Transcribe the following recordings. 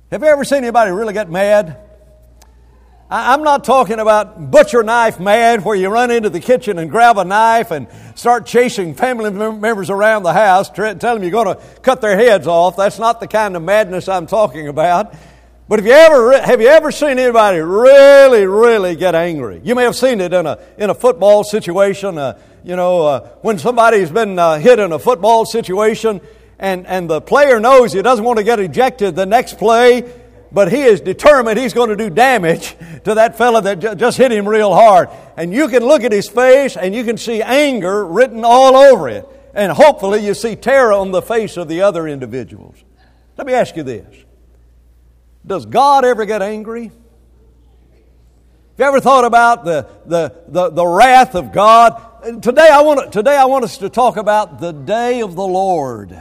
Have you ever seen anybody really get mad? I'm not talking about butcher knife mad where you run into the kitchen and grab a knife and start chasing family members around the house, tell them you're going to cut their heads off. That's not the kind of madness I'm talking about. But have you ever seen anybody really get angry? You may have seen it in a football situation. When somebody's been hit in a football situation and the player knows he doesn't want to get ejected the next play, but he is determined he's going to do damage to that fella that just hit him real hard. And you can look at his face and you can see anger written all over it. And hopefully you see terror on the face of the other individuals. Let me ask you this. Does God ever get angry? Have you ever thought about the wrath of God? Today I want us to talk about the day of the Lord.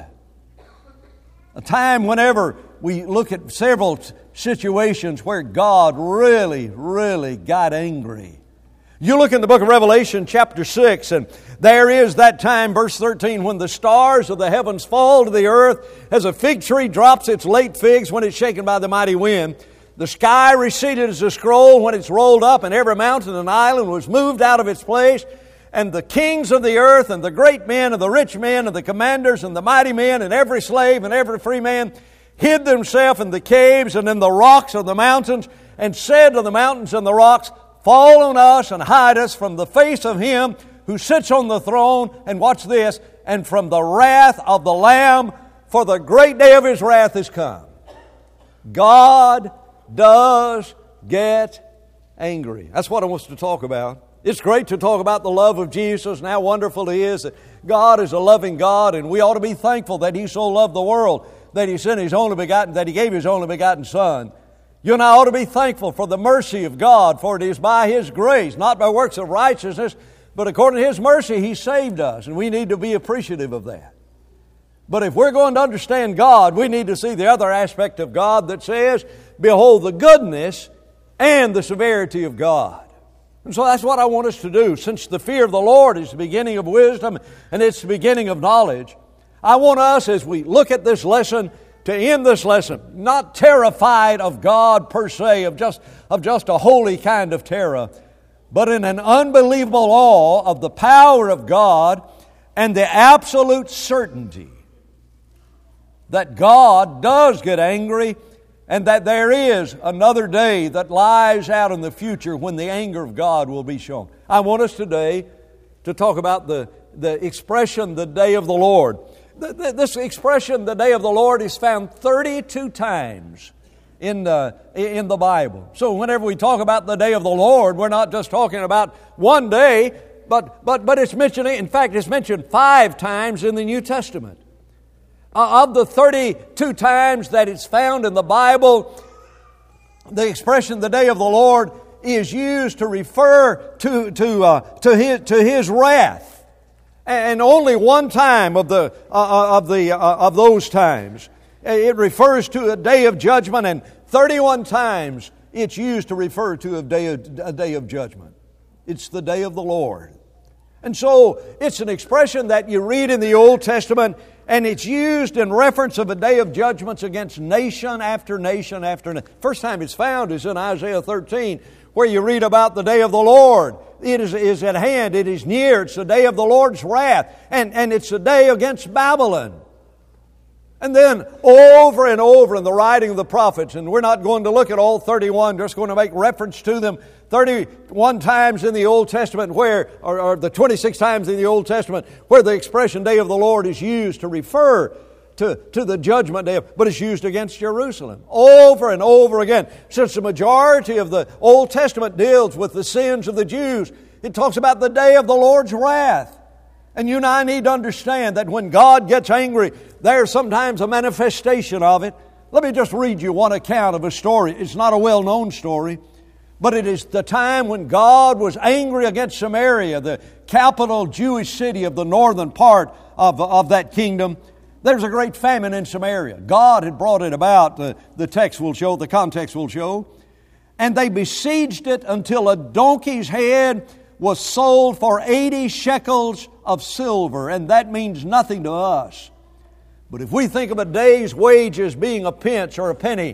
A time whenever we look at several situations where God really got angry. You look in the book of Revelation chapter 6, and there is that time, verse 13, when the stars of the heavens fall to the earth as a fig tree drops its late figs when it's shaken by the mighty wind. The sky receded as a scroll when it's rolled up, and every mountain and island was moved out of its place. And the kings of the earth and the great men and the rich men and the commanders and the mighty men and every slave and every free man hid themselves in the caves and in the rocks of the mountains, and said to the mountains and the rocks, fall on us and hide us from the face of Him who sits on the throne, and watch this, and from the wrath of the Lamb, for the great day of His wrath is come. God does get angry. That's what I want us to talk about. It's great to talk about the love of Jesus and how wonderful He is, that God is a loving God, and we ought to be thankful that He so loved the world that He sent His only begotten, that He gave His only begotten Son. You and I ought to be thankful for the mercy of God, for it is by His grace, not by works of righteousness, but according to His mercy He saved us, and we need to be appreciative of that. But if we're going to understand God, we need to see the other aspect of God that says, behold the goodness and the severity of God. And so that's what I want us to do. Since the fear of the Lord is the beginning of wisdom and it's the beginning of knowledge, I want us, as we look at this lesson, to end this lesson not terrified of God per se, of just a holy kind of terror, but in an unbelievable awe of the power of God and the absolute certainty that God does get angry, and that there is another day that lies out in the future when the anger of God will be shown. I want us today to talk about the expression, the day of the Lord. This expression, the day of the Lord, is found 32 times in the Bible. So whenever we talk about the day of the Lord, we're not just talking about one day, but it's mentioned, in fact, it's mentioned 5 times in the New Testament. Of the 32 times that it's found in the Bible, the expression the day of the Lord is used to refer to His wrath. And only one time of those times it refers to a day of judgment, and 31 times it's used to refer to a day of judgment. It's the day of the Lord. And so it's an expression that you read in the Old Testament, and it's used in reference of a day of judgments against nation after nation after nation. First time it's found is in Isaiah 13, where you read about the day of the Lord. It is at hand. It is near. It's the day of the Lord's wrath. And it's the day against Babylon. And then over and over in the writing of the prophets, and we're not going to look at all 31, just going to make reference to them 31 times in the Old Testament or the 26 times in the Old Testament where the expression day of the Lord is used to refer to the judgment day, but it's used against Jerusalem over and over again. Since the majority of the Old Testament deals with the sins of the Jews, it talks about the day of the Lord's wrath. And you and I need to understand that when God gets angry, there's sometimes a manifestation of it. Let me just read you one account of a story. It's not a well-known story, but it is the time when God was angry against Samaria, the capital Jewish city of the northern part of that kingdom. There's a great famine in Samaria. God had brought it about, the text will show, the context will show. And they besieged it until a donkey's head was sold for 80 shekels of silver, and that means nothing to us. But if we think of a day's wages being a pence or a penny,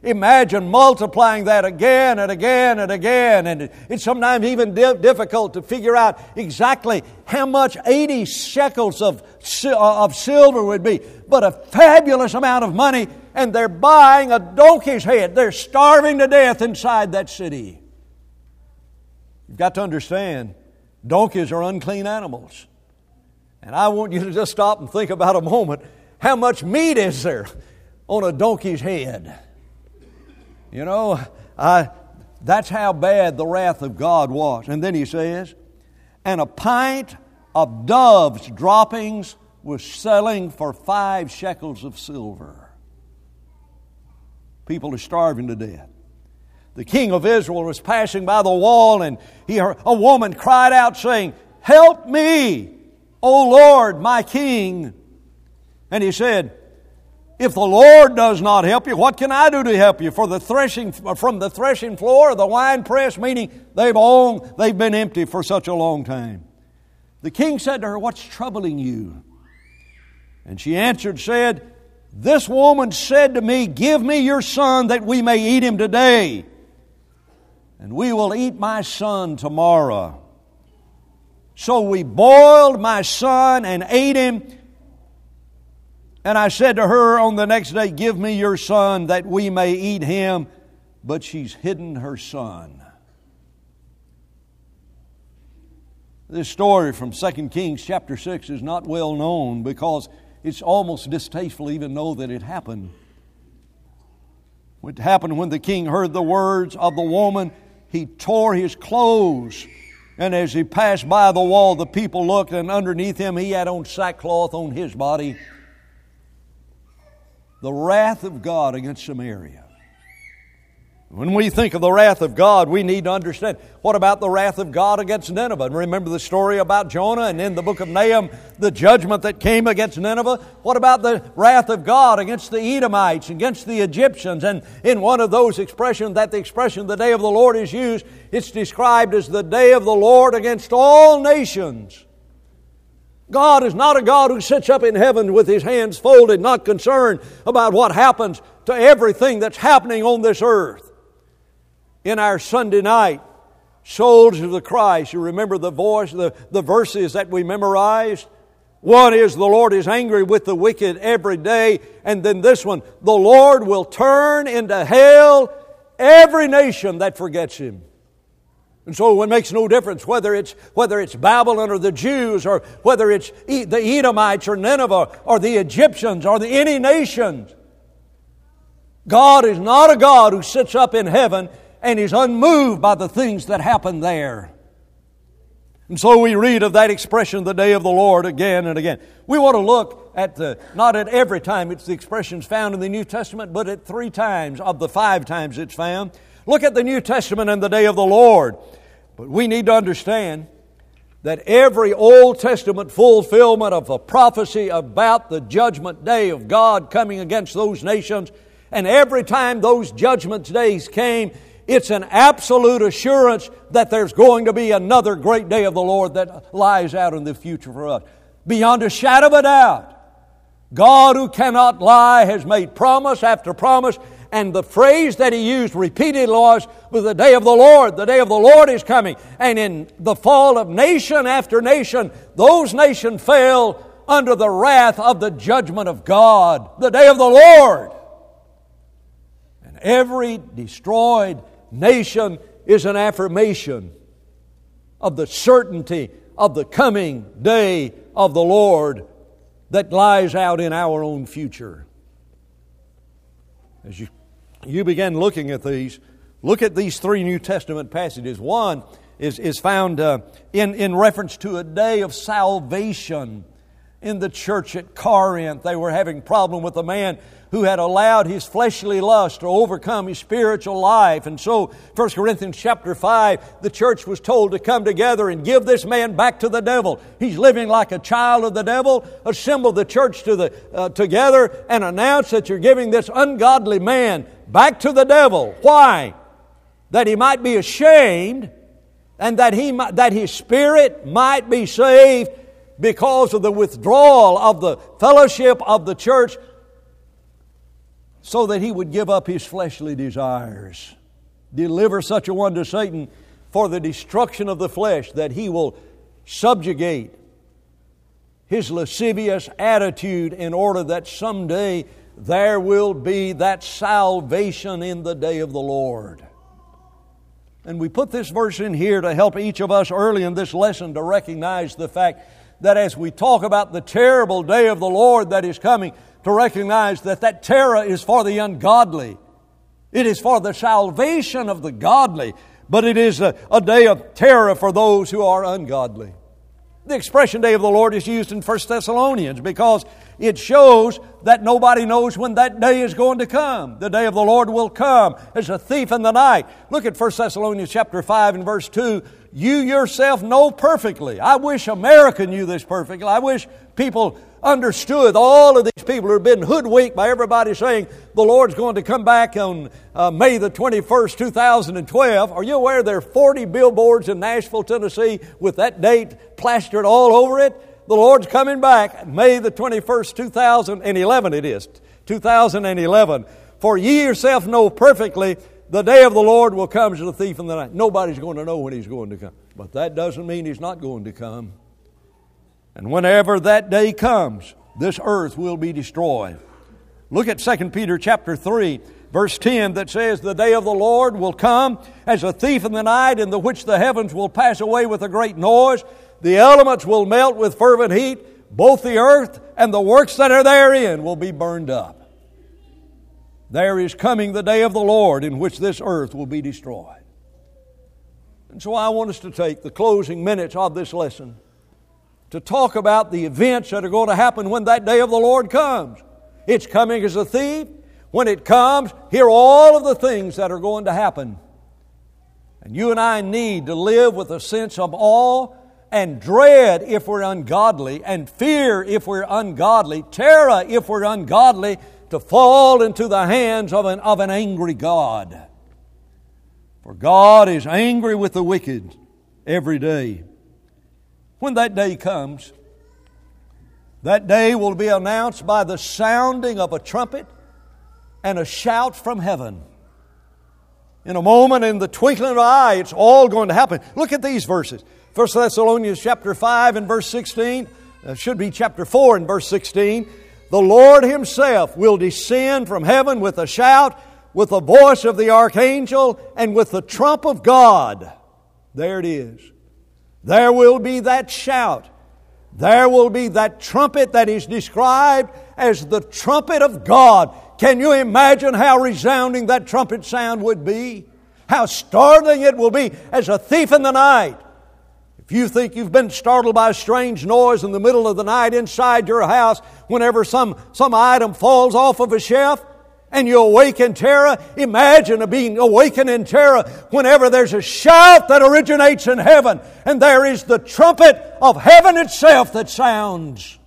Imagine multiplying that again and again and again. And it's sometimes even difficult to figure out exactly how much 80 shekels of silver would be. But a fabulous amount of money, and they're buying a donkey's head. They're starving to death inside that city. You've got to understand, donkeys are unclean animals. And I want you to just stop and think about a moment, how much meat is there on a donkey's head? You know, that's how bad the wrath of God was. And then he says, and a pint of dove's droppings was selling for 5 shekels of silver. People are starving to death. The king of Israel was passing by the wall, and he heard a woman cried out saying, "Help me, O Lord, my king." And he said, "If the Lord does not help you, what can I do to help you? For the threshing from the threshing floor or the winepress," meaning they've been empty for such a long time. The king said to her, "What's troubling you?" And she answered, said, "This woman said to me, 'Give me your son that we may eat him today, and we will eat my son tomorrow.' So we boiled my son and ate him. And I said to her on the next day, 'Give me your son that we may eat him.' But she's hidden her son." This story from 2 Kings chapter 6 is not well known because it's almost distasteful to even know that it happened. What happened when the king heard the words of the woman, he tore his clothes. And as he passed by the wall, the people looked, and underneath him he had on sackcloth on his body. The wrath of God against Samaria. When we think of the wrath of God, we need to understand, what about the wrath of God against Nineveh? And remember the story about Jonah, and in the book of Nahum, the judgment that came against Nineveh. What about the wrath of God against the Edomites, against the Egyptians? And in one of those expressions, that the expression "the day of the Lord" is used, it's described as the day of the Lord against all nations. God is not a God who sits up in heaven with His hands folded, not concerned about what happens to everything that's happening on this earth. In our Sunday night, Soldiers of the Christ, you remember the verses that we memorized? One is, the Lord is angry with the wicked every day. And then this one, the Lord will turn into hell every nation that forgets Him. And so it makes no difference whether it's Babylon or the Jews, or whether it's the Edomites or Nineveh or the Egyptians or any nations. God is not a God who sits up in heaven and is unmoved by the things that happen there. And so we read of that expression, the day of the Lord, again and again. We want to look at not at every time it's the expressions found in the New Testament, but at 3 times of the 5 times it's found. Look at the New Testament and the day of the Lord. But we need to understand that every Old Testament fulfillment of a prophecy about the judgment day of God coming against those nations, and every time those judgment days came, it's an absolute assurance that there's going to be another great day of the Lord that lies out in the future for us. Beyond a shadow of a doubt, God who cannot lie has made promise after promise. And the phrase that He used repeatedly was the day of the Lord. The day of the Lord is coming. And in the fall of nation after nation, those nations fell under the wrath of the judgment of God. The day of the Lord. And every destroyed nation is an affirmation of the certainty of the coming day of the Lord that lies out in our own future. As you begin looking at these, look at these 3 New Testament passages. One is found in reference to a day of salvation in the church at Corinth. They were having a problem with a man who had allowed his fleshly lust to overcome his spiritual life. And so 1 Corinthians chapter 5, the church was told to come together and give this man back to the devil. He's living like a child of the devil. Assemble the church together and announce that you're giving this ungodly man back to the devil. Why? That he might be ashamed, and that his spirit might be saved because of the withdrawal of the fellowship of the church. so that he would give up his fleshly desires. Deliver such a one to Satan for the destruction of the flesh, that he will subjugate his lascivious attitude in order that someday there will be that salvation in the day of the Lord. And we put this verse in here to help each of us early in this lesson to recognize the fact that as we talk about the terrible day of the Lord that is coming, to recognize that that terror is for the ungodly. It is for the salvation of the godly, but it is a day of terror for those who are ungodly. The expression day of the Lord is used in 1 Thessalonians because it shows that nobody knows when that day is going to come. The day of the Lord will come as a thief in the night. Look at 1 Thessalonians chapter 5 and verse 2. You yourself know perfectly. I wish America knew this perfectly. I wish people understood, all of these people who have been hoodwinked by everybody saying the Lord's going to come back on May the 21st, 2012. Are you aware there are 40 billboards in Nashville, Tennessee with that date plastered all over it? The Lord's coming back May the 21st, 2011 it is. 2011. For ye yourself know perfectly the day of the Lord will come as a thief in the night. Nobody's going to know when He's going to come. But that doesn't mean He's not going to come. And whenever that day comes, this earth will be destroyed. Look at 2 Peter chapter 3, verse 10 that says, the day of the Lord will come as a thief in the night, in the which the heavens will pass away with a great noise. The elements will melt with fervent heat. Both the earth and the works that are therein will be burned up. There is coming the day of the Lord in which this earth will be destroyed. And so I want us to take the closing minutes of this lesson to talk about the events that are going to happen when that day of the Lord comes. It's coming as a thief. When it comes, here are all of the things that are going to happen. And you and I need to live with a sense of awe and dread if we're ungodly, and fear if we're ungodly, terror if we're ungodly, to fall into the hands of an angry God. For God is angry with the wicked every day. When that day comes, that day will be announced by the sounding of a trumpet and a shout from heaven. In a moment, in the twinkling of an eye, it's all going to happen. Look at these verses. 1 Thessalonians chapter 5 and verse 16. Should be chapter 4 and verse 16. The Lord Himself will descend from heaven with a shout, with the voice of the archangel, and with the trump of God. There it is. There will be that shout. There will be that trumpet that is described as the trumpet of God. Can you imagine how resounding that trumpet sound would be? How startling it will be as a thief in the night. If you think you've been startled by a strange noise in the middle of the night inside your house, whenever some item falls off of a shelf, and you awake in terror, imagine being awakened in terror whenever there's a shout that originates in heaven, and there is the trumpet of heaven itself that sounds.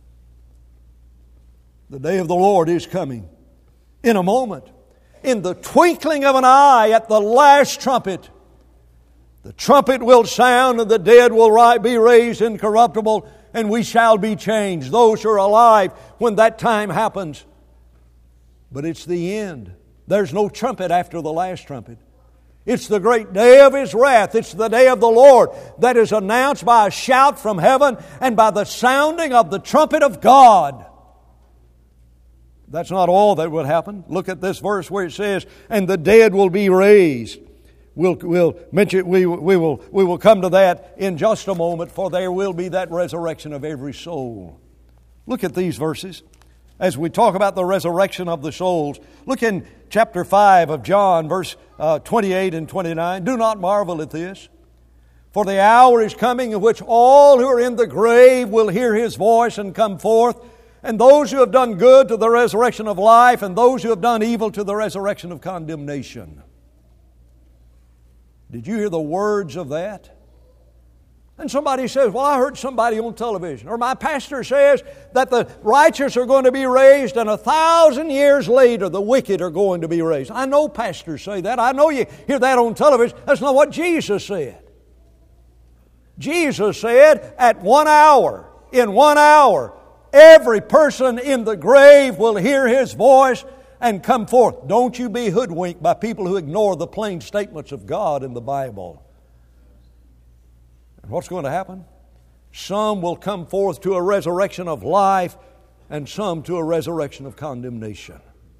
The day of the Lord is coming in a moment. In the twinkling of an eye, at the last trumpet, the trumpet will sound, and the dead will be raised incorruptible, and we shall be changed, those who are alive when that time happens. But it's the end. There's no trumpet after the last trumpet. It's the great day of His wrath. It's the day of the Lord that is announced by a shout from heaven and by the sounding of the trumpet of God. That's not all that would happen. Look at this verse where it says, and the dead will be raised. We'll mention, we will come to that in just a moment, for there will be that resurrection of every soul. Look at these verses. As we talk about the resurrection of the souls, look in chapter 5 of John, verse 28 and 29. Do not marvel at this, for the hour is coming in which all who are in the grave will hear His voice and come forth, and those who have done good to the resurrection of life, and those who have done evil to the resurrection of condemnation. Did you hear the words of that? And somebody says, well, I heard somebody on television, or my pastor says that the righteous are going to be raised, and 1,000 years later the wicked are going to be raised. I know pastors say that. I know you hear that on television. That's not what Jesus said. Jesus said, at 1 hour, in 1 hour, every person in the grave will hear His voice, and come forth. Don't you be hoodwinked by people who ignore the plain statements of God in the Bible. And what's going to happen? Some will come forth to a resurrection of life, and some to a resurrection of condemnation.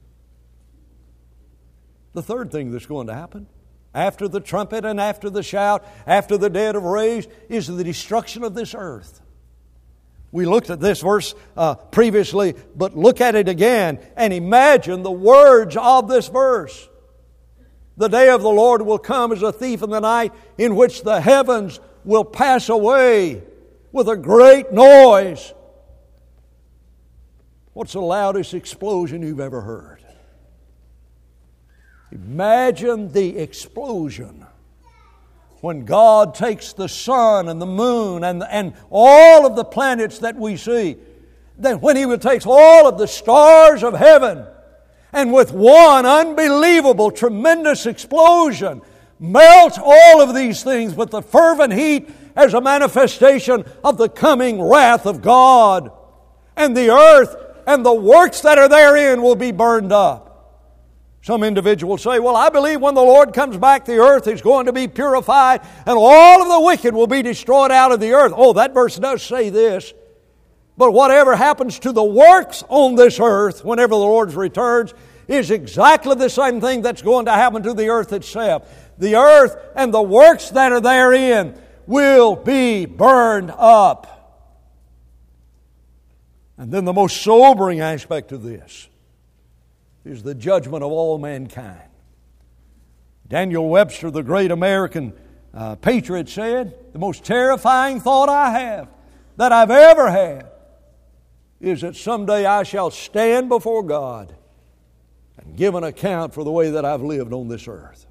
The third thing that's going to happen, after the trumpet and after the shout, after the dead are raised, is the destruction of this earth. We looked at this verse previously, but look at it again and imagine the words of this verse. The day of the Lord will come as a thief in the night, in which the heavens will pass away with a great noise. What's the loudest explosion you've ever heard? Imagine the explosion when God takes the sun and the moon and all of the planets that we see. Then when He takes all of the stars of heaven and with one unbelievable, tremendous explosion melt all of these things with the fervent heat as a manifestation of the coming wrath of God. And the earth and the works that are therein will be burned up. Some individuals say, well, I believe when the Lord comes back, the earth is going to be purified and all of the wicked will be destroyed out of the earth. Oh, that verse does say this. But whatever happens to the works on this earth whenever the Lord returns is exactly the same thing that's going to happen to the earth itself. The earth and the works that are therein will be burned up. And then the most sobering aspect of this is the judgment of all mankind. Daniel Webster, the great American patriot, said, the most terrifying thought I have, that I've ever had, is that someday I shall stand before God and give an account for the way that I've lived on this earth.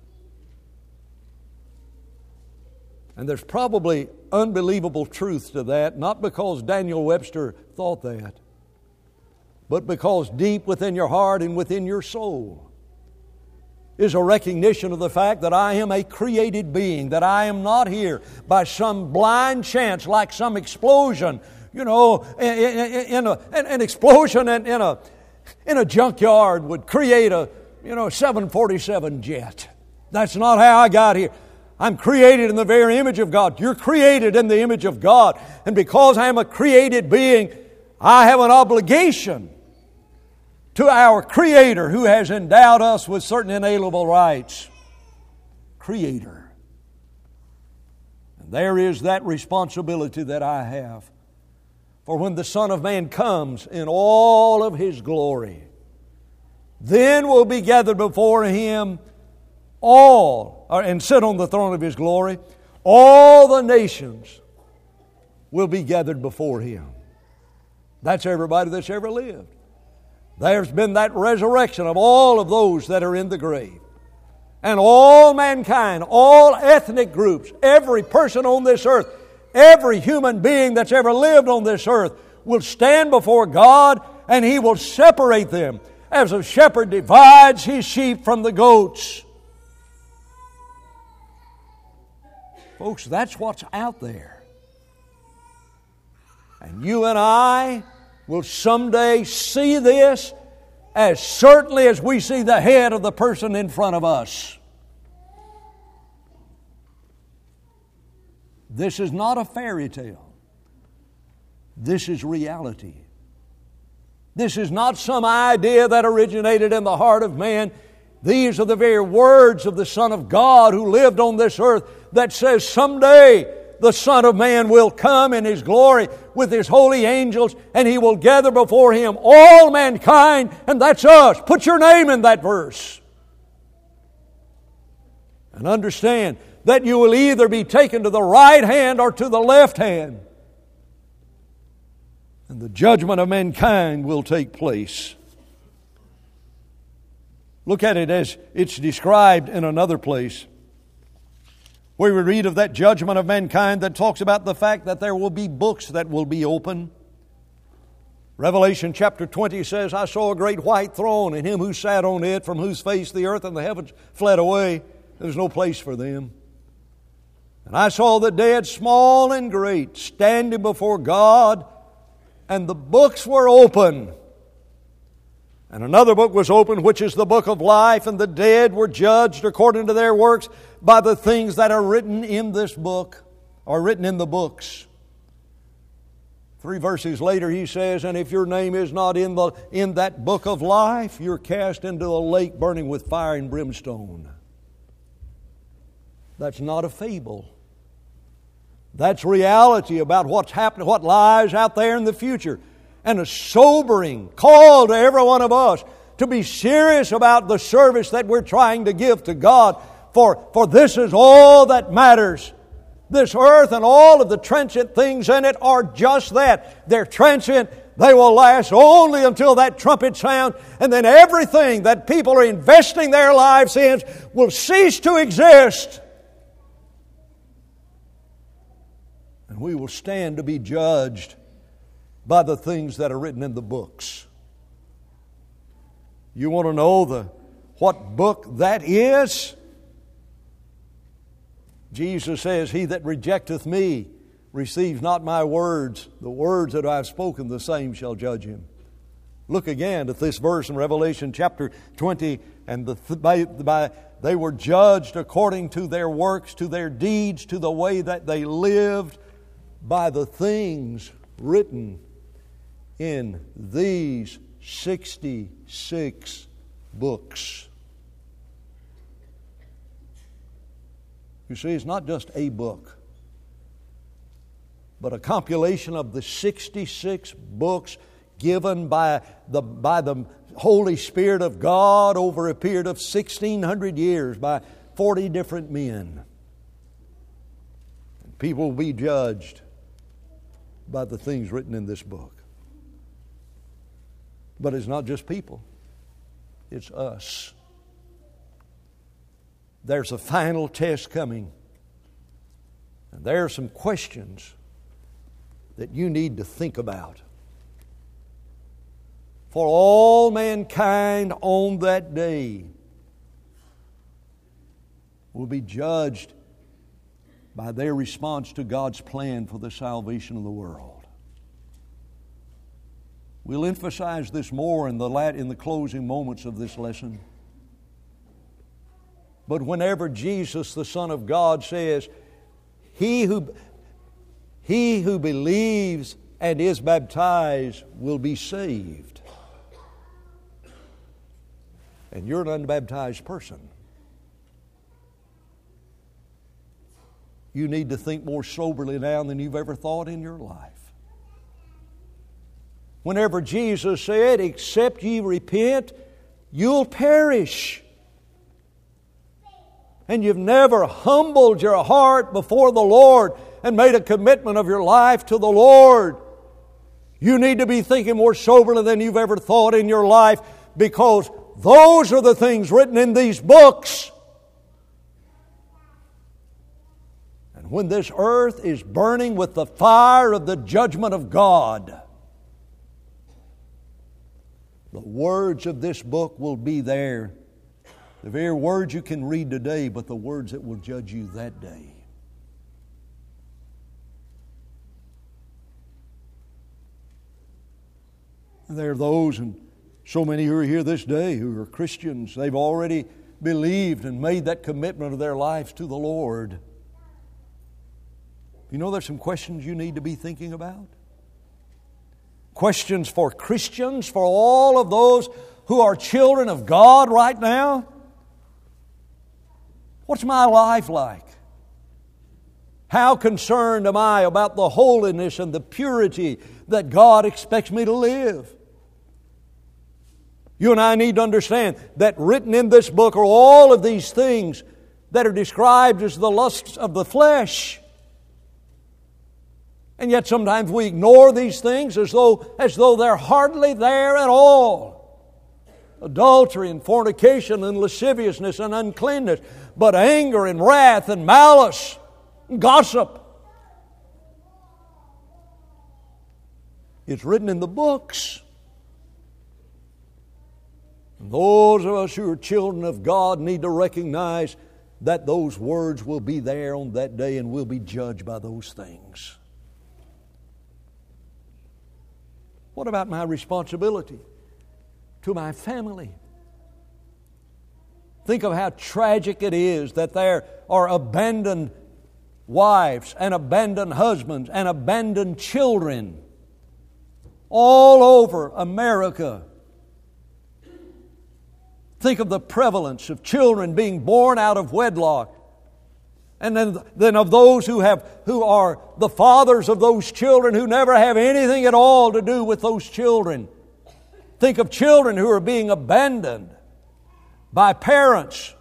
And there's probably unbelievable truth to that, not because Daniel Webster thought that, but because deep within your heart and within your soul is a recognition of the fact that I am a created being, that I am not here by some blind chance, like some explosion, in an explosion in a junkyard would create a 747 jet. That's not how I got here. I'm created in the very image of God. You're created in the image of God. And because I am a created being, I have an obligation to our Creator who has endowed us with certain inalienable rights. Creator. And there is that responsibility that I have. For when the Son of Man comes in all of His glory, then will be gathered before Him and sit on the throne of His glory. All the nations will be gathered before Him. That's everybody that's ever lived. There's been that resurrection of all of those that are in the grave. And all mankind, all ethnic groups, every person on this earth, every human being that's ever lived on this earth will stand before God, and He will separate them as a shepherd divides his sheep from the goats. Folks, that's what's out there. And you and I will someday see this as certainly as we see the head of the person in front of us. This is not a fairy tale. This is reality. This is not some idea that originated in the heart of man. These are the very words of the Son of God who lived on this earth that says someday the Son of Man will come in His glory with His holy angels, and He will gather before Him all mankind, and that's us. Put your name in that verse. And understand that you will either be taken to the right hand or to the left hand. And the judgment of mankind will take place. Look at it as it's described in another place, where we read of that judgment of mankind that talks about the fact that there will be books that will be open. Revelation chapter 20 says, I saw a great white throne, and Him who sat on it, from whose face the earth and the heavens fled away. There's no place for them. And I saw the dead, small and great, standing before God, and the books were open. And another book was opened, which is the book of life, and the dead were judged according to their works by the things that are written in this book, or written in the books. 3 verses later he says, and if your name is not in that book of life, you're cast into a lake burning with fire and brimstone. That's not a fable. That's reality about what's happening, what lies out there in the future. And a sobering call to every one of us to be serious about the service that we're trying to give to God. For this is all that matters. This earth and all of the transient things in it are just that. They're transient. They will last only until that trumpet sound. And then everything that people are investing their lives in will cease to exist. And we will stand to be judged by the things that are written in the books. You want to know what book that is? Jesus says, he that rejecteth me receives not my words. The words that I have spoken, the same shall judge him. Look again at this verse in Revelation chapter 20. And they were judged according to their works, to their deeds, to the way that they lived, by the things written in these 66 books. You see, it's not just a book, but a compilation of the 66 books given by the Holy Spirit of God over a period of 1,600 years by 40 different men. And people will be judged by the things written in this book. But it's not just people. It's us. There's a final test coming. And there are some questions that you need to think about. For all mankind on that day will be judged by their response to God's plan for the salvation of the world. We'll emphasize this more in the closing moments of this lesson. But whenever Jesus, the Son of God, says, He who believes and is baptized will be saved. And you're an unbaptized person. You need to think more soberly now than you've ever thought in your life. Whenever Jesus said, except ye repent, you'll perish. And you've never humbled your heart before the Lord and made a commitment of your life to the Lord, you need to be thinking more soberly than you've ever thought in your life, because those are the things written in these books. And when this earth is burning with the fire of the judgment of God, the words of this book will be there. The very words you can read today, but the words that will judge you that day. And there are those, and so many who are here this day who are Christians. They've already believed and made that commitment of their lives to the Lord. You know, there's some questions you need to be thinking about. Questions for Christians, for all of those who are children of God right now. What's my life like? How concerned am I about the holiness and the purity that God expects me to live? You and I need to understand that written in this book are all of these things that are described as the lusts of the flesh. And yet sometimes we ignore these things as though they're hardly there at all. Adultery and fornication and lasciviousness and uncleanness, but anger and wrath and malice and gossip. It's written in the books. And those of us who are children of God need to recognize that those words will be there on that day and we'll be judged by those things. What about my responsibility? to my family. Think of how tragic it is that there are abandoned wives and abandoned husbands and abandoned children all over America. Think of the prevalence of children being born out of wedlock. And then of those who are the fathers of those children who never have anything at all to do with those children. Think of children who are being abandoned by parents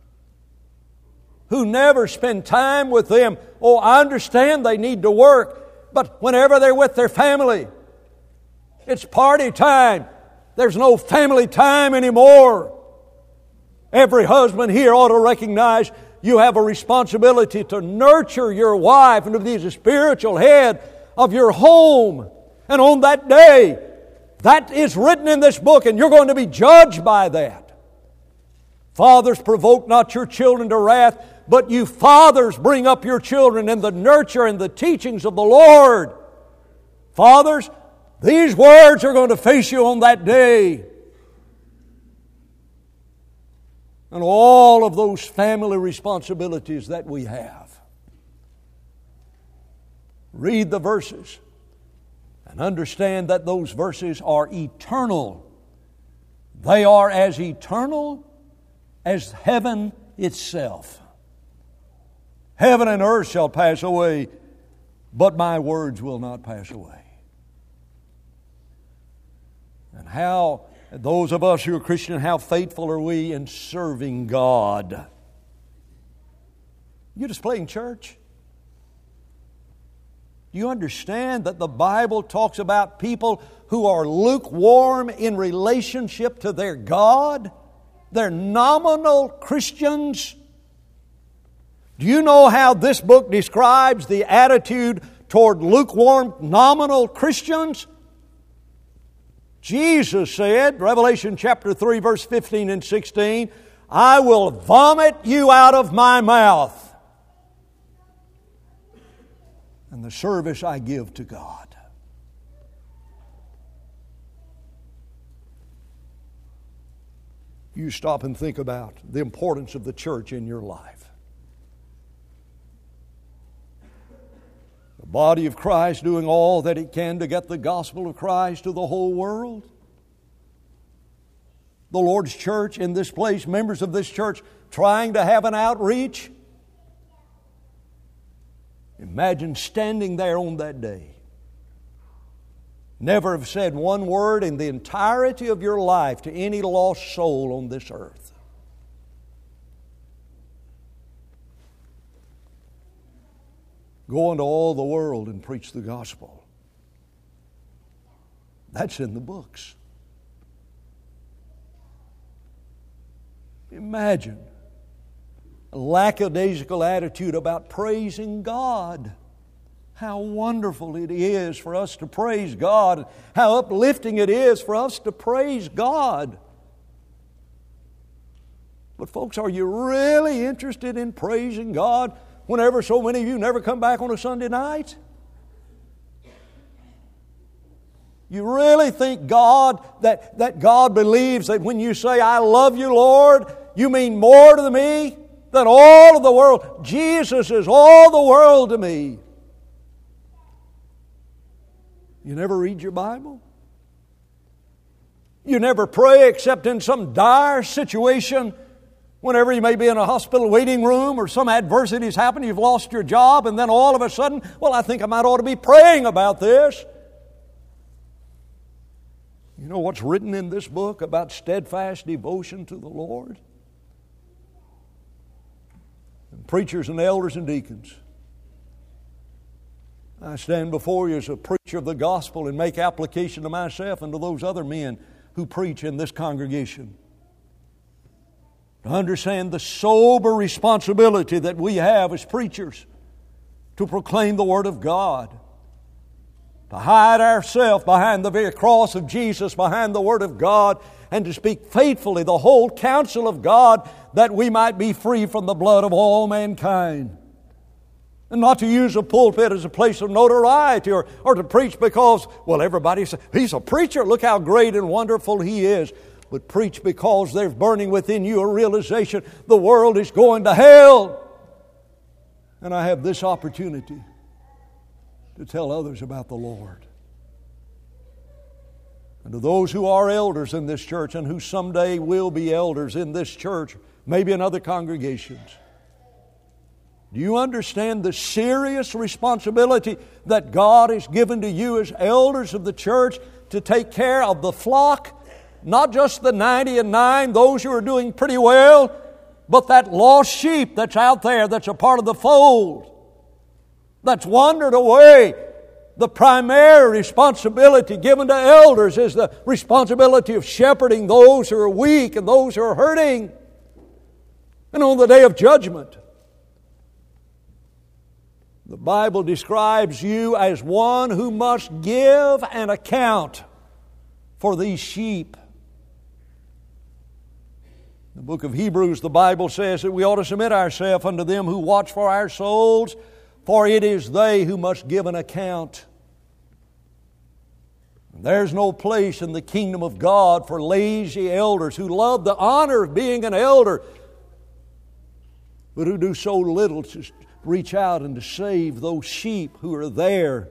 who never spend time with them. Oh, I understand they need to work, but whenever they're with their family, it's party time. There's no family time anymore. Every husband here ought to recognize you have a responsibility to nurture your wife and to be the spiritual head of your home. And on that day, that is written in this book, and you're going to be judged by that. Fathers, provoke not your children to wrath, but you fathers bring up your children in the nurture and the teachings of the Lord. Fathers, these words are going to face you on that day. And all of those family responsibilities that we have. Read the verses and understand that those verses are eternal. They are as eternal as heaven itself. Heaven and earth shall pass away, but my words will not pass away. And how, those of us who are Christian, how faithful are we in serving God? You just playing church? Do you understand that the Bible talks about people who are lukewarm in relationship to their God? They're nominal Christians. Do you know how this book describes the attitude toward lukewarm, nominal Christians? Jesus said, Revelation chapter 3, verse 15 and 16, I will vomit you out of my mouth and the service I give to God. You stop and think about the importance of the church in your life. The body of Christ doing all that it can to get the gospel of Christ to the whole world. The Lord's church in this place, members of this church trying to have an outreach. Imagine standing there on that day. Never have said one word in the entirety of your life to any lost soul on this earth. Go into all the world and preach the gospel. That's in the books. Imagine a lackadaisical attitude about praising God. How wonderful it is for us to praise God. How uplifting it is for us to praise God. But folks, are you really interested in praising God whenever so many of you never come back on a Sunday night? You really think that God believes that when you say, I love you, Lord, you mean more to me than all of the world? Jesus is all the world to me. You never read your Bible? You never pray except in some dire situation, whenever you may be in a hospital waiting room or some adversity has happened, you've lost your job, and then all of a sudden, well, I think I might ought to be praying about this. You know what's written in this book about steadfast devotion to the Lord? And preachers and elders and deacons, I stand before you as a preacher of the gospel and make application to myself and to those other men who preach in this congregation. To understand the sober responsibility that we have as preachers to proclaim the Word of God. To hide ourselves behind the very cross of Jesus, behind the Word of God, and to speak faithfully the whole counsel of God, that we might be free from the blood of all mankind. And not to use a pulpit as a place of notoriety or to preach because, well, everybody says, he's a preacher, look how great and wonderful he is. but preach because there's burning within you a realization the world is going to hell. And I have this opportunity to tell others about the Lord. And to those who are elders in this church and who someday will be elders in this church, maybe in other congregations, do you understand the serious responsibility that God has given to you as elders of the church to take care of the flock? Not just the 99, those who are doing pretty well, but that lost sheep that's out there, that's a part of the fold, that's wandered away. The primary responsibility given to elders is the responsibility of shepherding those who are weak and those who are hurting. And on the day of judgment, the Bible describes you as one who must give an account for these sheep. In the book of Hebrews, the Bible says that we ought to submit ourselves unto them who watch for our souls, for it is they who must give an account. There's no place in the kingdom of God for lazy elders who love the honor of being an elder, but who do so little to reach out and to save those sheep who are there.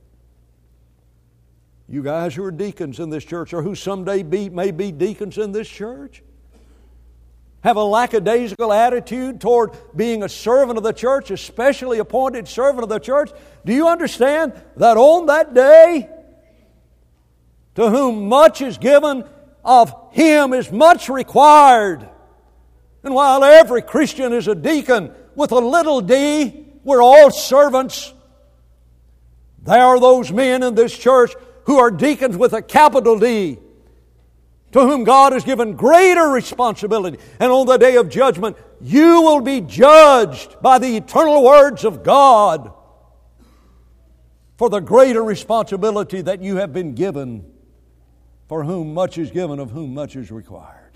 You guys who are deacons in this church, or who someday may be deacons in this church, have a lackadaisical attitude toward being a servant of the church, especially appointed servant of the church. Do you understand that on that day, to whom much is given, of him is much required? And while every Christian is a deacon with a little d, we're all servants. There are those men in this church who are deacons with a capital D, to whom God has given greater responsibility. And on the day of judgment, you will be judged by the eternal words of God for the greater responsibility that you have been given. For whom much is given, of whom much is required.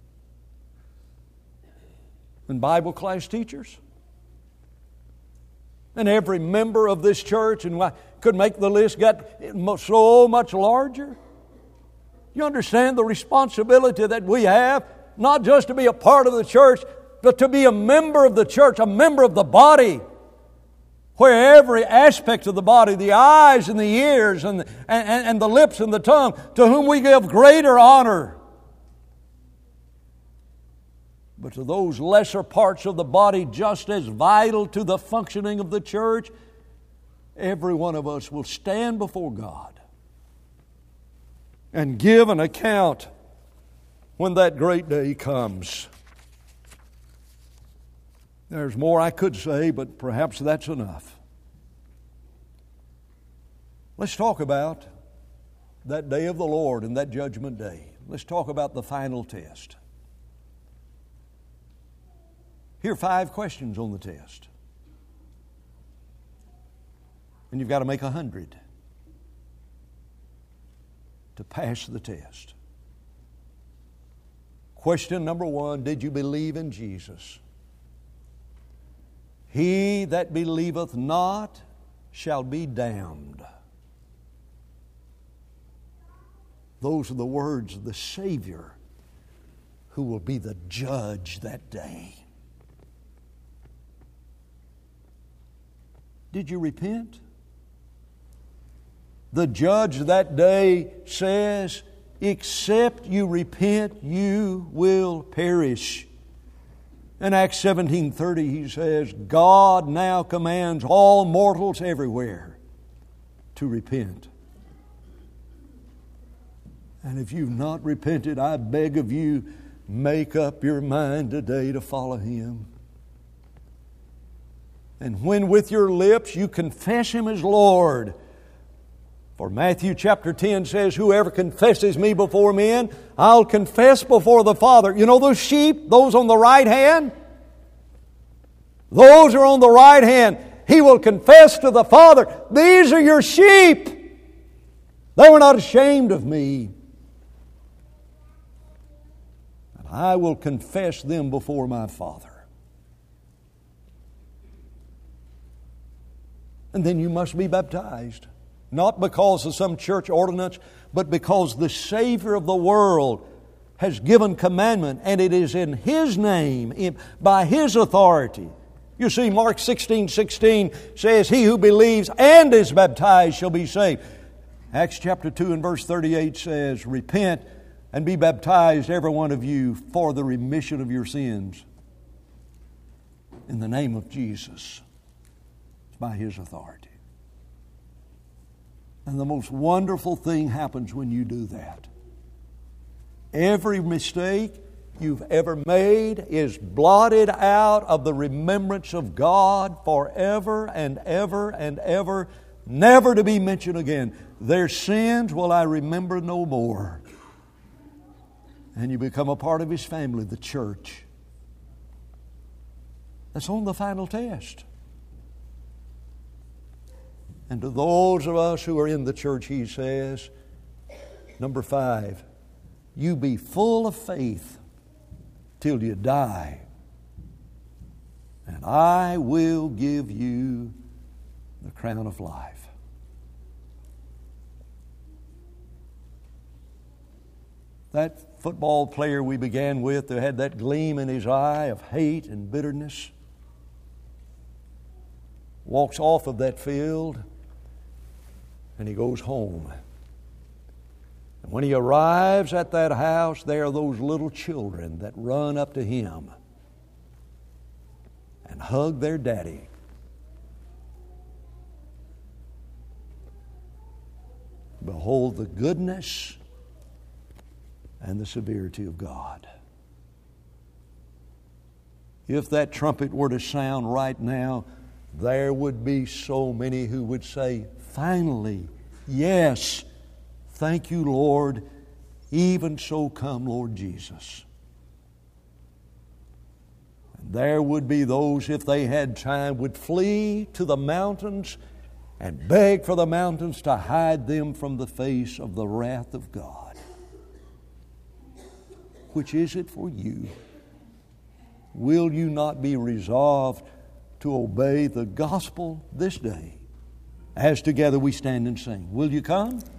And Bible class teachers, and every member of this church, and I could make the list get so much larger. You understand the responsibility that we have, not just to be a part of the church, but to be a member of the church, a member of the body, where every aspect of the body, the eyes and the ears and the lips and the tongue, to whom we give greater honor. But to those lesser parts of the body, just as vital to the functioning of the church, every one of us will stand before God and give an account when that great day comes. There's more I could say, but perhaps that's enough. Let's talk about that day of the Lord and that judgment day. Let's talk about the final test. Here are 5 questions on the test. And you've got to make 100 to pass the test. Question number 1, did you believe in Jesus? He that believeth not shall be damned. Those are the words of the Savior who will be the judge that day. Did you repent? The judge that day says, except you repent, you will perish. In Acts 17:30 he says, God now commands all mortals everywhere to repent. And if you've not repented, I beg of you, make up your mind today to follow Him. And when with your lips you confess Him as Lord, for Matthew chapter 10 says, whoever confesses me before men, I'll confess before the Father. You know those sheep, those on the right hand? Those are on the right hand. He will confess to the Father, these are your sheep. They were not ashamed of me. And I will confess them before my Father. And then you must be baptized. Not because of some church ordinance, but because the Savior of the world has given commandment, and it is in His name, by His authority. You see, Mark 16:16 says, "He who believes and is baptized shall be saved." Acts chapter 2 and verse 38 says, "Repent and be baptized, every one of you, for the remission of your sins, in the name of Jesus." It's by His authority. And the most wonderful thing happens when you do that. Every mistake you've ever made is blotted out of the remembrance of God forever and ever and ever, never to be mentioned again. "Their sins will I remember no more." And you become a part of His family, the church. That's on the final test. And to those of us who are in the church, He says, number 5, you be full of faith till you die, and I will give you the crown of life. That football player we began with, who had that gleam in his eye of hate and bitterness, walks off of that field and he goes home. And when he arrives at that house, there are those little children that run up to him and hug their daddy. Behold the goodness and the severity of God. If that trumpet were to sound right now, there would be so many who would say, "Finally, yes, thank you, Lord. Even so come, Lord Jesus." And there would be those, if they had time, would flee to the mountains and beg for the mountains to hide them from the face of the wrath of God. Which is it for you? Will you not be resolved to obey the gospel this day, as together we stand and sing? Will you come?